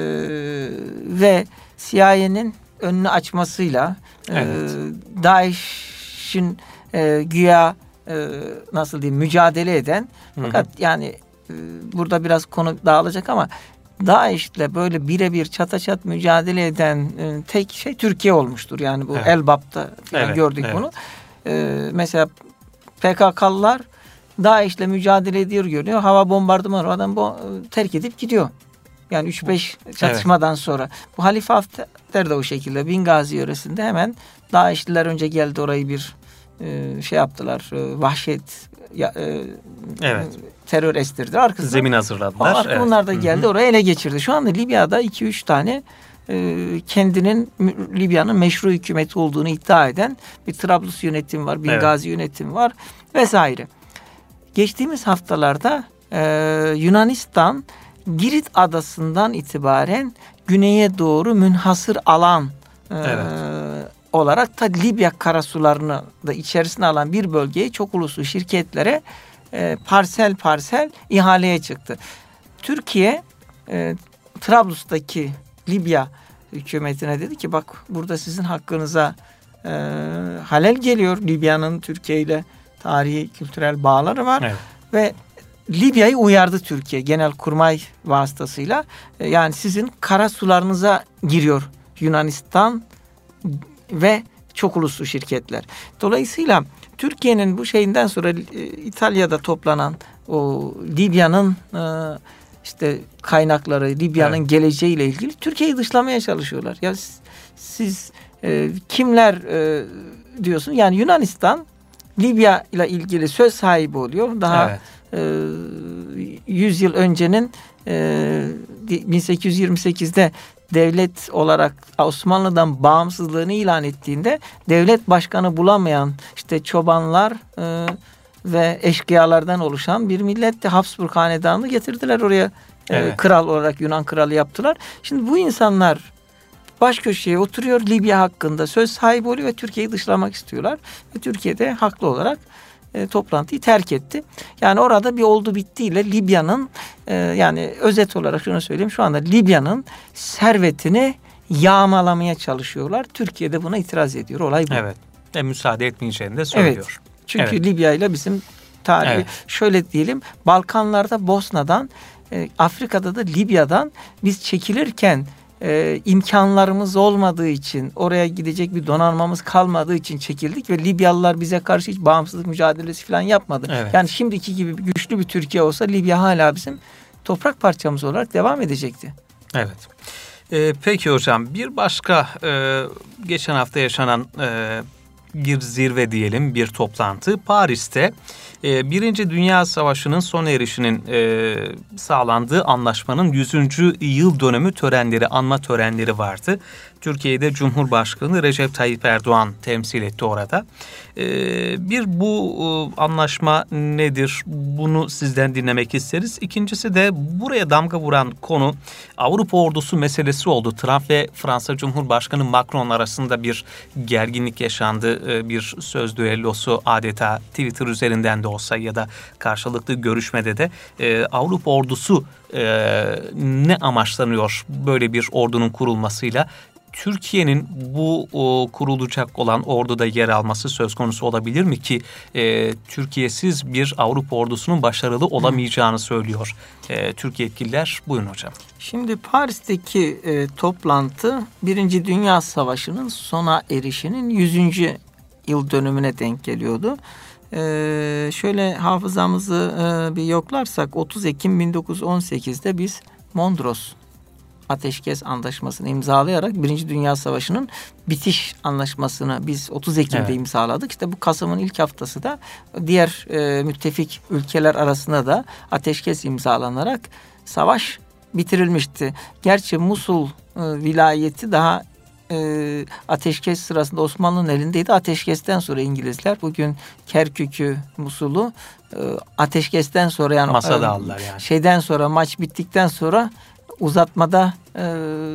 ve C I A'nin önünü açmasıyla evet. e, DAEŞ'in e, güya e, nasıl diyeyim mücadele eden hı hı. fakat yani e, burada biraz konu dağılacak ama DAEŞ'le böyle birebir çataçat mücadele eden e, tek şey Türkiye olmuştur. Yani bu evet. Elbap'ta evet. gördük evet. bunu. E, mesela P K K'lılar DAEŞ'le mücadele ediyor görünüyor. Hava bombardımanı adam bu, terk edip gidiyor. Yani üç beş çatışmadan evet. sonra. Bu Halife Hafter de o şekilde Bingazi yöresinde hemen DAEŞ'liler önce geldi orayı bir e, şey yaptılar. E, vahşet ya, e, evet. terör estirdi. Arkasından zemin hazırladılar. Evet. Bunlar da geldi Hı-hı. oraya ele geçirdi. Şu anda Libya'da iki üç tane e, kendinin Libya'nın meşru hükümeti olduğunu iddia eden bir Trablus yönetimi var, Bingazi evet. yönetimi var vesaire. Geçtiğimiz haftalarda e, Yunanistan Girit adasından itibaren güneye doğru münhasır alan e, evet. olarak ta Libya karasularını da içerisine alan bir bölgeyi çok uluslu şirketlere e, parsel parsel ihaleye çıktı. Türkiye e, Trablus'taki Libya hükümetine dedi ki bak burada sizin hakkınıza e, halel geliyor. Libya'nın Türkiye ile tarihi kültürel bağları var evet. ve Libya'yı uyardı Türkiye Genelkurmay vasıtasıyla. E, yani sizin kara sularınıza giriyor Yunanistan ve çok uluslu şirketler. Dolayısıyla Türkiye'nin bu şeyinden sonra e, İtalya'da toplanan o Libya'nın e, işte kaynakları, Libya'nın evet. geleceğiyle ilgili Türkiye'yi dışlamaya çalışıyorlar. Ya siz, siz e, kimler e, diyorsun? Yani Yunanistan Libya ile ilgili söz sahibi oluyor. Daha evet. e, yüz yıl öncenin e, bin sekiz yüz yirmi sekizde devlet olarak Osmanlı'dan bağımsızlığını ilan ettiğinde devlet başkanı bulamayan işte çobanlar e, ve eşkıyalardan oluşan bir milletti. Habsburg hanedanını getirdiler oraya. Evet. E, kral olarak Yunan kralı yaptılar. Şimdi bu insanlar baş köşeye oturuyor, Libya hakkında söz sahibi oluyor ve Türkiye'yi dışlamak istiyorlar. Ve Türkiye'de haklı olarak e, toplantıyı terk etti. Yani orada bir oldu bittiyle Libya'nın e, yani özet olarak şunu söyleyeyim. Şu anda Libya'nın servetini yağmalamaya çalışıyorlar. Türkiye de buna itiraz ediyor. Olay bu. Evet. Ve müsaade etmeyeceğini de söylüyor. Evet. Çünkü evet. Libya ile bizim tarihi evet. şöyle diyelim Balkanlarda Bosna'dan e, Afrika'da da Libya'dan biz çekilirken e, imkanlarımız olmadığı için oraya gidecek bir donanmamız kalmadığı için çekildik ve Libyalılar bize karşı hiç bağımsızlık mücadelesi falan yapmadı. Evet. Yani şimdiki gibi güçlü bir Türkiye olsa Libya hala bizim toprak parçamız olarak devam edecekti. Evet. Ee, peki hocam bir başka e, geçen hafta yaşanan e, bir zirve diyelim, bir toplantı Paris'te e, Birinci Dünya Savaşı'nın sona erişinin e, sağlandığı anlaşmanın yüzüncü yıl dönümü törenleri, anma törenleri vardı. Türkiye'de Cumhurbaşkanı Recep Tayyip Erdoğan temsil etti orada. Ee, bir bu e, anlaşma nedir? Bunu sizden dinlemek isteriz. İkincisi de buraya damga vuran konu Avrupa ordusu meselesi oldu. Trump ve Fransa Cumhurbaşkanı Macron arasında bir gerginlik yaşandı. Ee, bir söz düellosu adeta Twitter üzerinden de olsa ya da karşılıklı görüşmede de e, Avrupa ordusu e, ne amaçlanıyor böyle bir ordunun kurulmasıyla? Türkiye'nin bu o, kurulacak olan orduda yer alması söz konusu olabilir mi ki e, Türkiye'siz bir Avrupa ordusunun başarılı olamayacağını söylüyor e, Türk yetkililer. Buyurun hocam. Şimdi Paris'teki e, toplantı Birinci Dünya Savaşı'nın sona erişinin yüzüncü yıl dönümüne denk geliyordu. Ee, şöyle hafızamızı e, bir yoklarsak otuz Ekim bin dokuz yüz on sekizde biz Mondros Ateşkes Antlaşması'nı imzalayarak Birinci Dünya Savaşı'nın bitiş anlaşmasını biz otuz Ekim'de evet. imzaladık. İşte bu Kasım'ın ilk haftası da diğer e, müttefik ülkeler arasında da ateşkes imzalanarak savaş bitirilmişti. Gerçi Musul e, vilayeti daha e, ateşkes sırasında Osmanlı'nın elindeydi. Ateşkesten sonra İngilizler bugün Kerkük'ü, Musul'u e, ateşkesten sonra yani masada e, aldılar yani. Şeyden sonra maç bittikten sonra uzatmada e,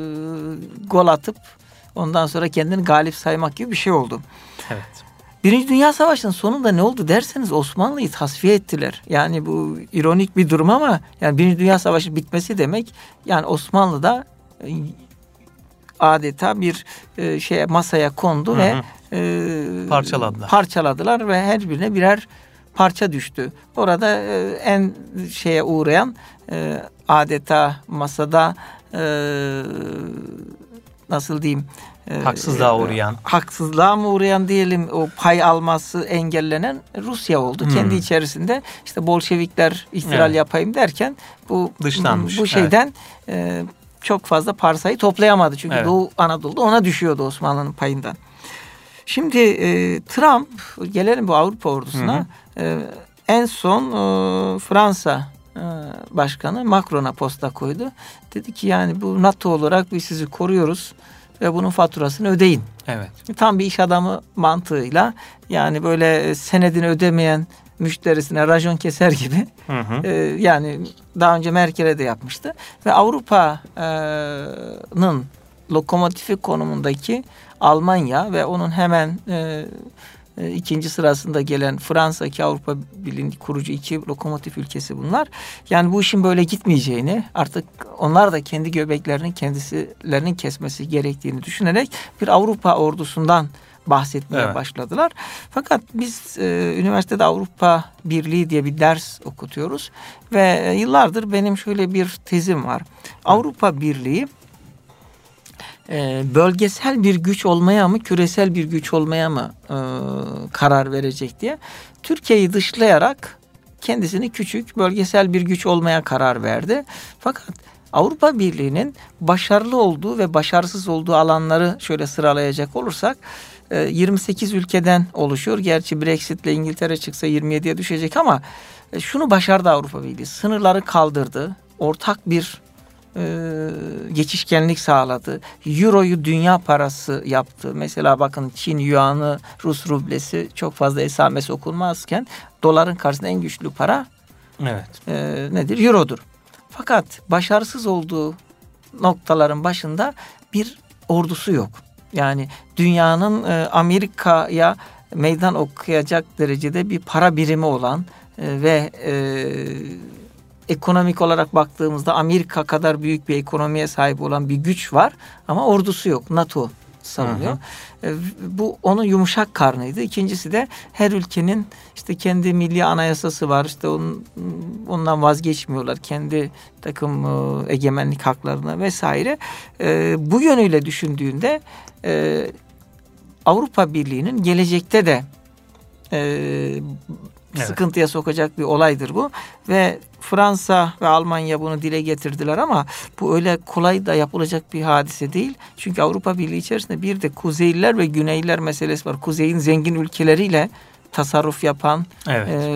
gol atıp ondan sonra kendini galip saymak gibi bir şey oldu. Evet. Birinci Dünya Savaşı'nın sonunda ne oldu derseniz Osmanlı'yı tasfiye ettiler. Yani bu ironik bir durum ama yani Birinci Dünya Savaşı bitmesi demek yani Osmanlı'da e, adeta bir e, şeye masaya kondu hı hı. ve e, parçaladılar. Parçaladılar ve her birine birer parça düştü. Orada e, en şeye uğrayan e, adeta masada e, nasıl diyeyim e, haksızlığa uğrayan e, haksızlığa mı uğrayan diyelim o pay alması engellenen Rusya oldu. Hmm. Kendi içerisinde işte Bolşevikler ihtilal evet. yapayım derken bu dışlanmış. Bu şeyden evet. e, çok fazla parsayı toplayamadı. Çünkü evet. Doğu Anadolu'da ona düşüyordu Osmanlı'nın payından. Şimdi e, Trump gelelim bu Avrupa ordusuna. Hı hı. E, en son e, Fransa Başkanı Macron'a posta koydu. Dedi ki yani bu NATO olarak biz sizi koruyoruz ve bunun faturasını ödeyin. Evet. Tam bir iş adamı mantığıyla, yani böyle senedini ödemeyen müşterisine racon keser gibi. Hı hı. E, yani daha önce Merkel'e de yapmıştı. Ve Avrupa'nın lokomotifi konumundaki Almanya ve onun hemen e, e, ikinci sırasında gelen Fransa, ki Avrupa Birliği'nin kurucu iki lokomotif ülkesi bunlar. Yani bu işin böyle gitmeyeceğini, artık onlar da kendi göbeklerinin kendisilerinin kesmesi gerektiğini düşünerek bir Avrupa ordusundan bahsetmeye evet. başladılar. Fakat biz e, üniversitede Avrupa Birliği diye bir ders okutuyoruz ve e, yıllardır benim şöyle bir tezim var. Avrupa Birliği e, bölgesel bir güç olmaya mı, küresel bir güç olmaya mı e, karar verecek diye. Türkiye'yi dışlayarak kendisini küçük, bölgesel bir güç olmaya karar verdi. Fakat Avrupa Birliği'nin başarılı olduğu ve başarısız olduğu alanları şöyle sıralayacak olursak yirmi sekiz ülkeden oluşuyor. Gerçi Brexit'le İngiltere çıksa yirmi yediye düşecek ama şunu başardı Avrupa Birliği. Sınırları kaldırdı. Ortak bir e, geçişkenlik sağladı. Euro'yu dünya parası yaptı. Mesela bakın Çin yuanı, Rus rublesi çok fazla esamesi okunmazken doların karşısında en güçlü para evet. e, nedir? Euro'dur. Fakat başarısız olduğu noktaların başında bir ordusu yok. Yani dünyanın e, Amerika'ya meydan okuyacak derecede bir para birimi olan e, ve e, ekonomik olarak baktığımızda Amerika kadar büyük bir ekonomiye sahip olan bir güç var ama ordusu yok. NATO savunuyor. Hı hı. E, bu onun yumuşak karnıydı. İkincisi de her ülkenin işte kendi milli anayasası var. İşte onun, ondan vazgeçmiyorlar. Kendi takım e, egemenlik haklarına vesaire. E, bu yönüyle düşündüğünde e, Avrupa Birliği'nin gelecekte de e, evet. sıkıntıya sokacak bir olaydır bu. Ve Fransa ve Almanya bunu dile getirdiler ama bu öyle kolay da yapılacak bir hadise değil. Çünkü Avrupa Birliği içerisinde bir de Kuzeyliler ve Güneyliler meselesi var. Kuzeyin zengin ülkeleriyle tasarruf yapan evet. e,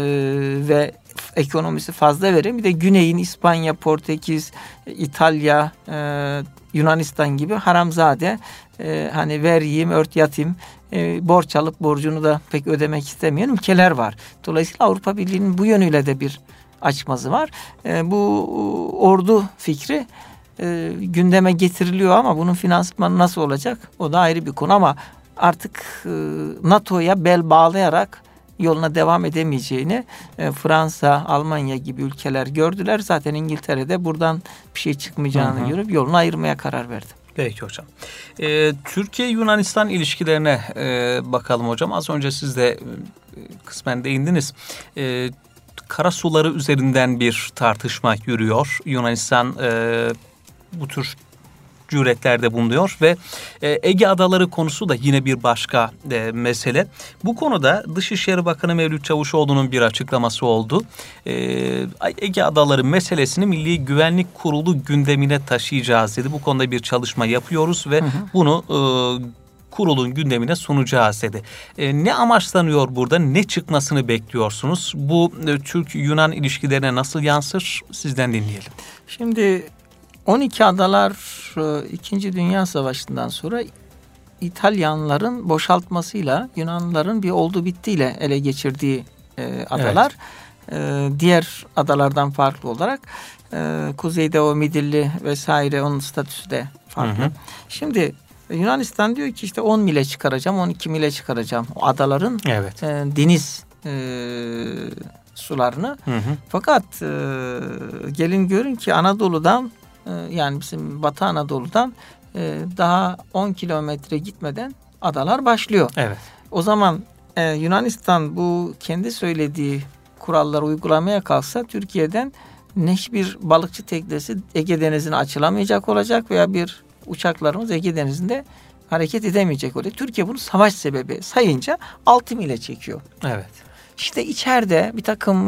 ve ekonomisi fazla veren, bir de Güney'in İspanya, Portekiz, İtalya, e, Yunanistan gibi haramzade, e, hani ver yiyeyim, ört yatayım, e, borç alıp borcunu da pek ödemek istemeyen ülkeler var. Dolayısıyla Avrupa Birliği'nin bu yönüyle de bir açmazı var. E, bu ordu fikri e, gündeme getiriliyor ama bunun finansmanı nasıl olacak? O da ayrı bir konu ama artık e, NATO'ya bel bağlayarak yoluna devam edemeyeceğini e, Fransa, Almanya gibi ülkeler gördüler. Zaten İngiltere'de buradan bir şey çıkmayacağını hı hı. görüp yolunu ayırmaya karar verdi. Peki hocam. Ee, Türkiye-Yunanistan ilişkilerine e, bakalım hocam. Az önce siz de e, kısmen değindiniz. E, Karasuları üzerinden bir tartışma yürüyor. Yunanistan e, bu tür cüretlerde bulunuyor ve e, Ege Adaları konusu da yine bir başka e, mesele. Bu konuda Dışişleri Bakanı Mevlüt Çavuşoğlu'nun bir açıklaması oldu. E, Ege Adaları meselesini Milli Güvenlik Kurulu gündemine taşıyacağız dedi. Bu konuda bir çalışma yapıyoruz ve hı hı. bunu e, kurulun gündemine sunacağız dedi. E, ne amaçlanıyor burada? Ne çıkmasını bekliyorsunuz? Bu e, Türk-Yunan ilişkilerine nasıl yansır? Sizden dinleyelim. Şimdi on iki adalar İkinci Dünya Savaşı'ndan sonra İtalyanların boşaltmasıyla Yunanlıların bir oldu bittiyle ele geçirdiği e, adalar. Evet. E, diğer adalardan farklı olarak e, kuzeyde o Midilli vesaire, onun statüsü de farklı. Hı hı. Şimdi Yunanistan diyor ki işte on mile çıkaracağım, on iki mile çıkaracağım o adaların evet. e, deniz e, sularını. Hı hı. Fakat e, gelin görün ki Anadolu'dan, yani bizim Batı Anadolu'dan daha on kilometre gitmeden adalar başlıyor. Evet. O zaman Yunanistan bu kendi söylediği kuralları uygulamaya kalksa Türkiye'den hiçbir balıkçı teknesi Ege Denizi'ne açılamayacak olacak veya bir uçaklarımız Ege Denizi'nde hareket edemeyecek olacak. Türkiye bunu savaş sebebi sayınca altı mile çekiyor. Evet. İşte içeride bir takım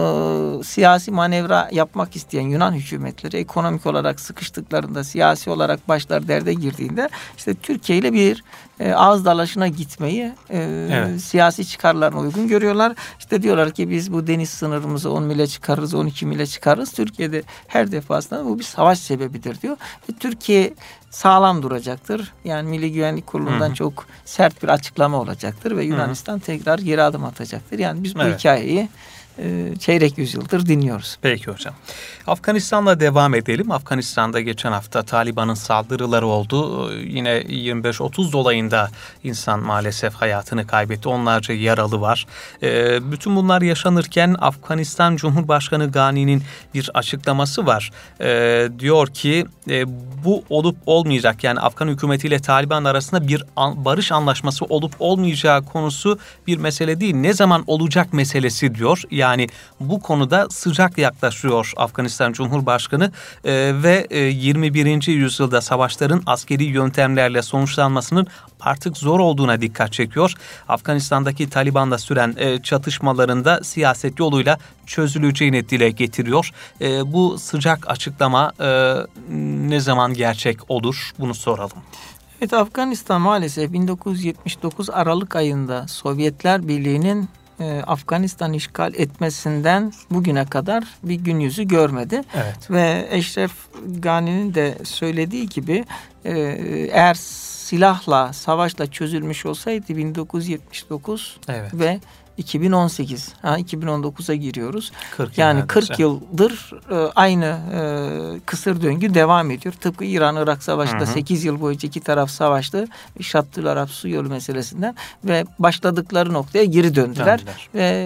e, siyasi manevra yapmak isteyen Yunan hükümetleri ekonomik olarak sıkıştıklarında, siyasi olarak başlar derde girdiğinde işte Türkiye ile bir e, ağız dalaşına gitmeyi e, evet. siyasi çıkarlarına uygun görüyorlar. İşte diyorlar ki biz bu deniz sınırımızı on mile çıkarırız, on iki mile çıkarırız. Türkiye'de her defasında bu bir savaş sebebidir diyor. E, Türkiye sağlam duracaktır. Yani Milli Güvenlik Kurulu'ndan hı hı. çok sert bir açıklama olacaktır ve Yunanistan hı hı. tekrar geri adım atacaktır. Yani biz bu evet. hikayeyi e, çeyrek yüzyıldır dinliyoruz. Peki hocam. Afganistan'la devam edelim. Afganistan'da geçen hafta Taliban'ın saldırıları oldu. Yine yirmi beş otuz dolayında insan maalesef hayatını kaybetti. Onlarca yaralı var. E, bütün bunlar yaşanırken Afganistan Cumhurbaşkanı Gani'nin bir açıklaması var. E, diyor ki e, bu olup olmayacak, yani Afgan hükümetiyle Taliban arasında bir an, barış anlaşması olup olmayacağı konusu bir mesele değil. Ne zaman olacak meselesi diyor. Yani bu konuda sıcak yaklaşıyor Afganistan Cumhurbaşkanı e, ve e, yirmi birinci yüzyılda savaşların askeri yöntemlerle sonuçlanmasının artık zor olduğuna dikkat çekiyor. Afganistan'daki Taliban'la süren e, çatışmalarında siyaset yoluyla çözüleceğini dile getiriyor. E, bu sıcak açıklama e, ne zaman gerçek olur? Bunu soralım. Evet, Afganistan maalesef bin dokuz yüz yetmiş dokuz Aralık ayında Sovyetler Birliği'nin e, Afganistan işgal etmesinden bugüne kadar bir gün yüzü görmedi. Evet. Ve Eşref Gani'nin de söylediği gibi e, eğer silahla, savaşla çözülmüş olsaydı bin dokuz yüz yetmiş dokuz evet. ve iki bin on sekiz, ha, iki bin on dokuza giriyoruz. kırk yani kırk yıldır e, aynı e, kısır döngü devam ediyor. Tıpkı İran-Irak Savaşı'nda sekiz yıl boyunca iki taraf savaştı. Şattül Arap su yolu meselesinden ve başladıkları noktaya geri döndüler. döndüler. Ve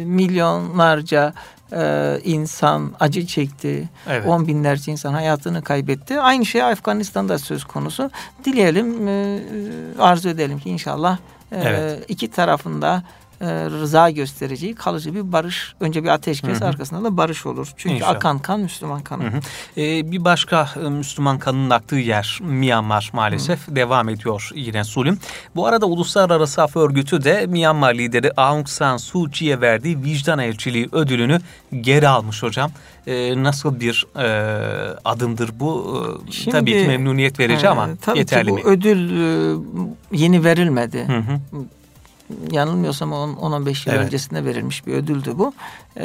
milyonlarca Ee, insan acı çekti. Evet. On binlerce insan hayatını kaybetti. Aynı şey Afganistan'da söz konusu. Dileyelim, e, arzu edelim ki inşallah e, evet. iki tarafında e, rıza göstereceği kalıcı bir barış. Önce bir ateşkes, hı hı. arkasında da barış olur. Çünkü İnşallah. akan kan Müslüman kanı. Hı hı. Ee, bir başka e, Müslüman kanının aktığı yer Myanmar maalesef hı. devam ediyor yine zulüm. Bu arada Uluslararası Af Örgütü de Myanmar lideri Aung San Suu Kyi'ye verdiği vicdan elçiliği ödülünü geri almış hocam. Ee, nasıl bir e, adımdır bu? Şimdi, tabii ki memnuniyet verici e, ama yeterli mi? Tabii ki bu ödül e, yeni verilmedi. Hı hı. Yanılmıyorsam on on beş yıl evet. öncesinde verilmiş bir ödüldü bu.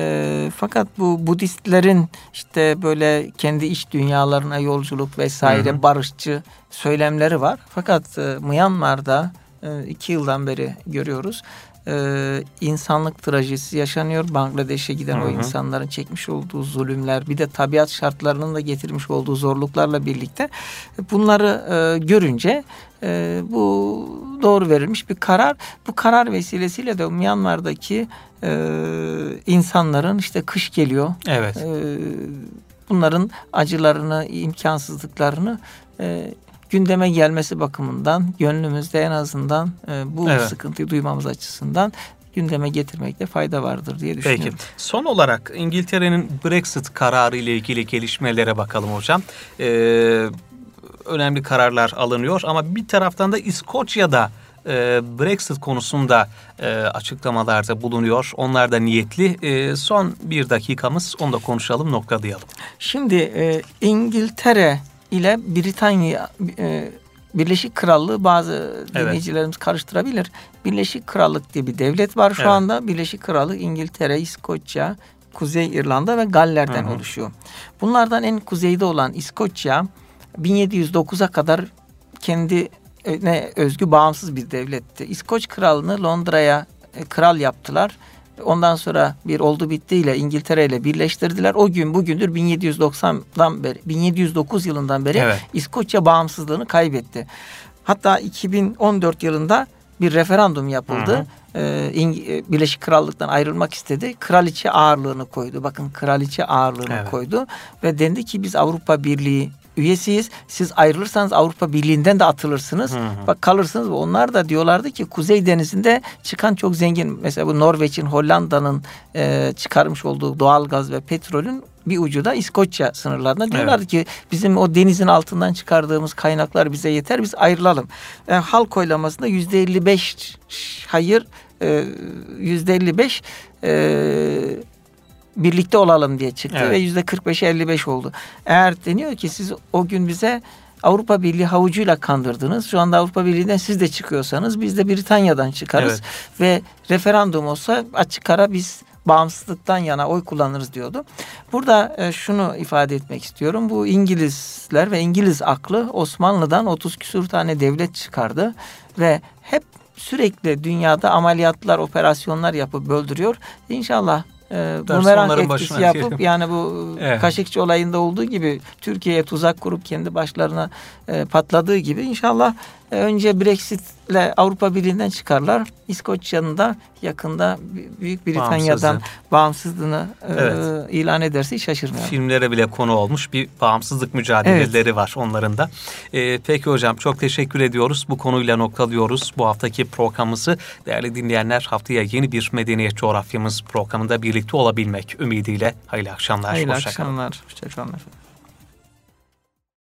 E, fakat bu Budistlerin işte böyle kendi iç dünyalarına yolculuk vesaire, hı hı. barışçı söylemleri var. Fakat e, Myanmar'da e, iki yıldan beri görüyoruz. Ee, insanlık trajedisi yaşanıyor. Bangladeş'e giden hı hı. o insanların çekmiş olduğu zulümler, bir de tabiat şartlarının da getirmiş olduğu zorluklarla birlikte bunları e, görünce e, bu doğru verilmiş bir karar. Bu karar vesilesiyle de Myanmar'daki e, insanların işte kış geliyor. Evet. E, bunların acılarını, imkansızlıklarını e, gündeme gelmesi bakımından gönlümüzde en azından e, bu evet. sıkıntıyı duymamız açısından gündeme getirmekte fayda vardır diye düşünüyorum. Peki. Son olarak İngiltere'nin Brexit kararı ile ilgili gelişmelere bakalım hocam. Ee, önemli kararlar alınıyor ama bir taraftan da İskoçya'da e, Brexit konusunda e, açıklamalarda bulunuyor. Onlar da niyetli. E, son bir dakikamız, onu da konuşalım, noktalayalım. Şimdi e, İngiltere ile Britanya, e, Birleşik Krallığı bazı evet. dinleyicilerimiz karıştırabilir. Birleşik Krallık diye bir devlet var şu evet. anda. Birleşik Krallık İngiltere, İskoçya, Kuzey İrlanda ve Galler'den hı hı. oluşuyor. Bunlardan en kuzeyde olan İskoçya bin yedi yüz dokuza kadar kendine özgü bağımsız bir devletti. İskoç Krallığını Londra'ya e, kral yaptılar. Ondan sonra bir oldu bittiyle İngiltere ile birleştirdiler. O gün bugündür bin yedi yüz doksandan beri, bin yedi yüz dokuz yılından beri evet. İskoçya bağımsızlığını kaybetti. Hatta iki bin on dört yılında bir referandum yapıldı. Hı hı. Ee, Birleşik Krallık'tan ayrılmak istedi. Kraliçe ağırlığını koydu. Bakın, kraliçe ağırlığını evet. koydu ve dendi ki biz Avrupa Birliği üyesiyiz. Siz ayrılırsanız Avrupa Birliği'nden de atılırsınız. Hı hı. Bak, kalırsınız. Onlar da diyorlardı ki Kuzey Denizi'nde çıkan çok zengin, mesela bu Norveç'in, Hollanda'nın e, çıkarmış olduğu doğal gaz ve petrolün bir ucu da İskoçya sınırlarında. Diyorlardı evet. ki bizim o denizin altından çıkardığımız kaynaklar bize yeter, biz ayrılalım. E, halk oylamasında yüzde elli beş hayır, yüzde elli beş birlikte olalım diye çıktı, evet. Ve yüzde kırk beşe elli beş oldu. Eğer deniyor ki siz o gün bize Avrupa Birliği havucuyla kandırdınız. Şu anda Avrupa Birliği'nden siz de çıkıyorsanız biz de Britanya'dan çıkarız. Evet. Ve referandum olsa açık ara biz bağımsızlıktan yana oy kullanırız diyordu. Burada e, şunu ifade etmek istiyorum. Bu İngilizler ve İngiliz aklı Osmanlı'dan otuz küsur tane devlet çıkardı. Ve hep sürekli dünyada ameliyatlar, operasyonlar yapıp böldürüyor. İnşallah e, bumerang etkisi yapıp yani bu evet. Kaşıkçı olayında olduğu gibi Türkiye'ye tuzak kurup kendi başlarına e, patladığı gibi inşallah e, önce Brexit'le Avrupa Birliği'nden çıkarlar. İskoçya'nın da yakında Büyük Britanya'dan Bağımsızlığı. bağımsızlığını evet. e, ilan ederse hiç şaşırmayalım. Filmlere bile konu olmuş bir bağımsızlık mücadeleleri evet. var onların da. E, peki hocam çok teşekkür ediyoruz. Bu konuyla noktalıyoruz bu haftaki programımızı. Değerli dinleyenler, haftaya yeni bir Medeniyet Coğrafyamız programında birlikte olabilmek ümidiyle hayırlı akşamlar. Hayırlı akşamlar. Hoşçakalın efendim.